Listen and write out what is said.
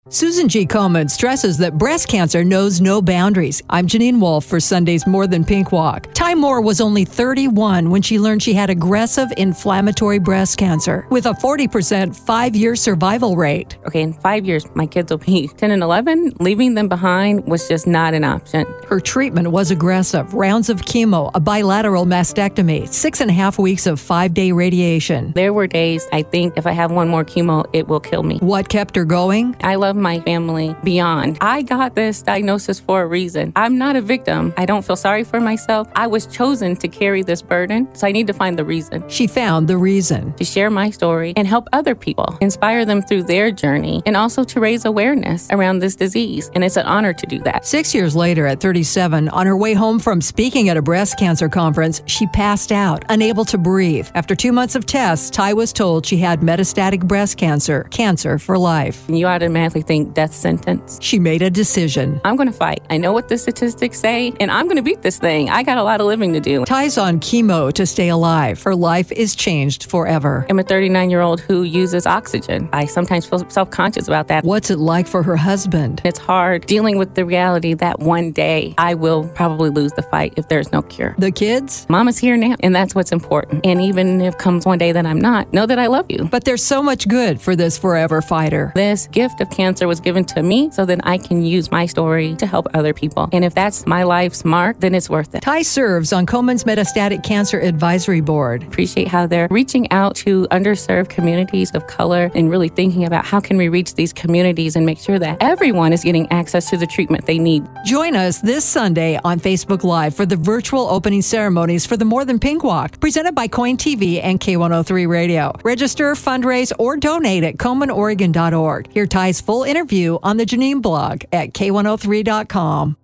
Susan G. Komen stresses that breast cancer knows no boundaries. I'm Janine Wolf for Sunday's More Than Pink Walk. Ty Moore was only 31 when she learned she had aggressive inflammatory breast cancer with a 40% 5-year survival rate. Okay, in 5 years, my kids will be 10 and 11. Leaving them behind was just not an option. Her treatment was aggressive. Rounds of chemo, a bilateral mastectomy, 6.5 weeks of 5-day radiation. There were days I think if I have one more chemo, it will kill me. What kept her going? I love my family beyond. I got this diagnosis for a reason. I'm not a victim. I don't feel sorry for myself. I was chosen to carry this burden, so I need to find the reason. She found the reason. To share my story and help other people, inspire them through their journey, and also to raise awareness around this disease. And it's an honor to do that. 6 years later, at 37, on her way home from speaking at a breast cancer conference, she passed out, unable to breathe. After 2 months of tests, Ty was told she had metastatic breast cancer, cancer for life. And you automatically think death sentence. She made a decision. I'm going to fight. I know what the statistics say, and I'm going to beat this thing. I got a lot of living to do. Ty's on chemo to stay alive. Her life is changed forever. I'm a 39-year-old who uses oxygen. I sometimes feel self-conscious about that. What's it like for her husband? It's hard dealing with the reality that one day I will probably lose the fight if there's no cure. The kids? Mama's here now, and that's what's important. And even if comes one day that I'm not, know that I love you. But there's so much good for this forever fighter. This gift of cancer was given to me so that I can use my story to help other people. And if that's my life's mark, then it's worth it. Ty serves on Komen's Metastatic Cancer Advisory Board. Appreciate how they're reaching out to underserved communities of color and really thinking about how can we reach these communities and make sure that everyone is getting access to the treatment they need. Join us this Sunday on Facebook Live for the virtual opening ceremonies for the More Than Pink Walk, presented by Coin TV and K103 Radio. Register, fundraise, or donate at KomenOregon.org. Hear Ty's full interview on the Janine blog at K103.com.